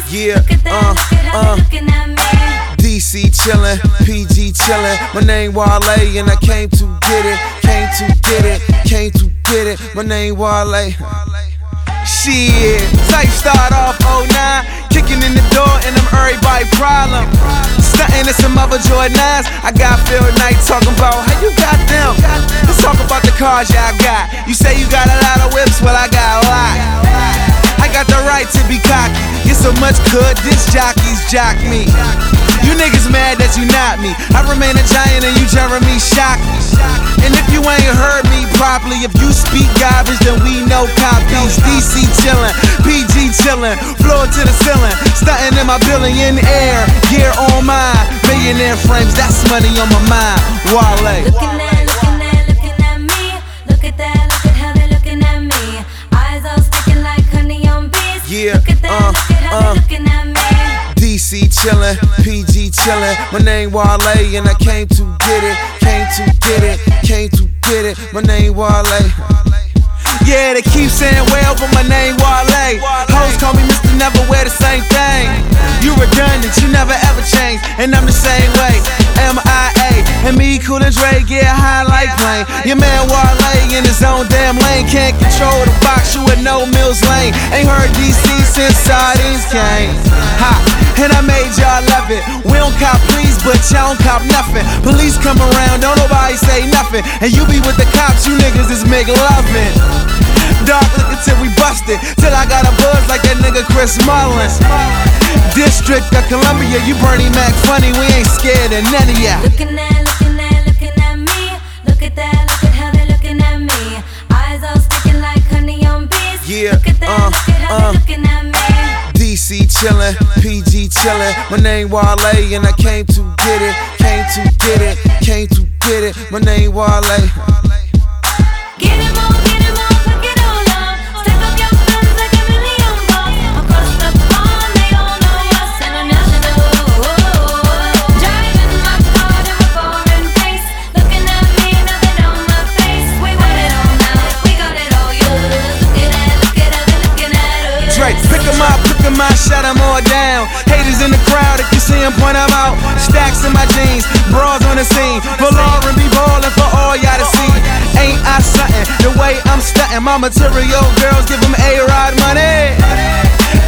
Yeah, looking at me. DC chillin', PG chillin'. My name Wale and I came to get it, came to get it, came to get it. My name Wale. Shit, type start off 09, kicking in the door and I'm everybody problem. Stuntin' in some other Jordans. I got Phil Knight talking about how you got them. Let's talk about the cars y'all got. You say you got a lot of whips, well I got a lot. I got the right to be cocky. Get so much good, disc jockeys jock me. You niggas mad that you not me. I remain a giant and you Jeremy shock me. And if you ain't heard me properly, if you speak garbage, then we know copies. DC chillin', PG chillin', floor to the ceiling, stuntin' in my billionaire gear on mine. Millionaire frames, that's money on my mind. Wale. Looking at me. Look at that, look at how they're looking at me. Eyes all sticking like honey on bees. Yeah, look at that, look at how they're looking at me. DC chillin', PG chillin'. My name Wale and I came to get it, came to get it, came to get it. My name Wale. Yeah, they keep saying well, but my name Wale. Hoes call me Mr. Never Wear the Same Thing. You redundant, you never ever change, and I'm the same way. MIA, and me, Cool and Dre, get high like plane. Your man Wale in his own damn lane, can't control the box, you at no Mills Lane. Ain't heard DC since sardines came. Ha, and I made y'all love it. We don't cop please, but y'all don't cop nothing. Police come around, don't nobody say nothing, and you be with the cops, you niggas is make loving. Dark looking till we busted, till I got a buzz like that nigga Chris Mullins. District of Columbia, you Bernie Mac funny, we ain't scared of none of ya. Looking at me. Look at that, look at how they're looking at me. Eyes all sticking like honey on bees. Yeah, look at that, look at how they're looking at me. DC chillin', PG chillin'. My name Wale and I came to get it, came to get it, came to get it. My name Wale. Get him on, fuck it all up. Stack up your funds like a million bucks. Across the pond, they all know us international. Driving my car to a foreign place. Looking at me, nothing on my face. We want it all now, we got it all yours. Look at that, they're looking at us. Drake, pick 'em up, shut 'em all down. Haters in the crowd, if you see 'em, point 'em out. Stacks in my jeans, bras on the scene. For Lauren, be ballin' for all y'all to see. Ain't I something, the way I'm stuntin'. My material girls give 'em A-Rod money.